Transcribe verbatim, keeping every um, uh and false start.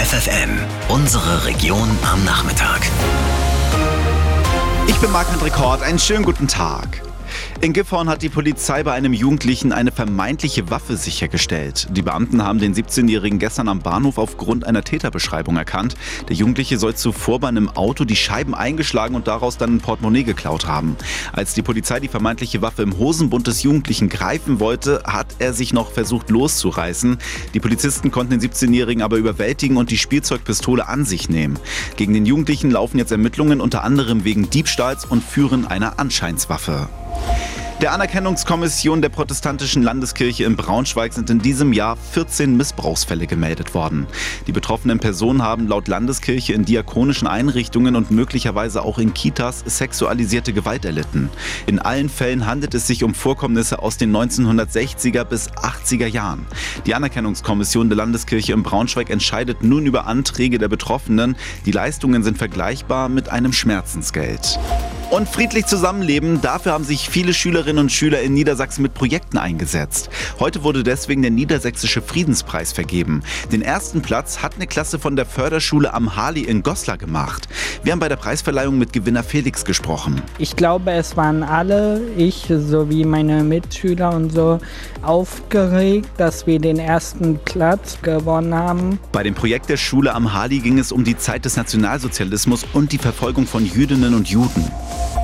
F F M, unsere Region am Nachmittag. Ich bin Marc-André Kort, einen schönen guten Tag. In Gifhorn hat die Polizei bei einem Jugendlichen eine vermeintliche Waffe sichergestellt. Die Beamten haben den siebzehnjährigen gestern am Bahnhof aufgrund einer Täterbeschreibung erkannt. Der Jugendliche soll zuvor bei einem Auto die Scheiben eingeschlagen und daraus dann ein Portemonnaie geklaut haben. Als die Polizei die vermeintliche Waffe im Hosenbund des Jugendlichen greifen wollte, hat er sich noch versucht loszureißen. Die Polizisten konnten den siebzehnjährigen aber überwältigen und die Spielzeugpistole an sich nehmen. Gegen den Jugendlichen laufen jetzt Ermittlungen unter anderem wegen Diebstahls und Führen einer Anscheinswaffe. Der Anerkennungskommission der Protestantischen Landeskirche in Braunschweig sind in diesem Jahr vierzehn Missbrauchsfälle gemeldet worden. Die betroffenen Personen haben laut Landeskirche in diakonischen Einrichtungen und möglicherweise auch in Kitas sexualisierte Gewalt erlitten. In allen Fällen handelt es sich um Vorkommnisse aus den neunzehnhundertsechziger bis achtziger Jahren. Die Anerkennungskommission der Landeskirche in Braunschweig entscheidet nun über Anträge der Betroffenen. Die Leistungen sind vergleichbar mit einem Schmerzensgeld. Und friedlich zusammenleben, dafür haben sich viele Schülerinnen und Schüler in Niedersachsen mit Projekten eingesetzt. Heute wurde deswegen der Niedersächsische Friedenspreis vergeben. Den ersten Platz hat eine Klasse von der Förderschule am Harli in Goslar gemacht. Wir haben bei der Preisverleihung mit Gewinner Felix gesprochen. Ich glaube, es waren alle, ich sowie meine Mitschüler und so, aufgeregt, dass wir den ersten Platz gewonnen haben. Bei dem Projekt der Schule am Harli ging es um die Zeit des Nationalsozialismus und die Verfolgung von Jüdinnen und Juden.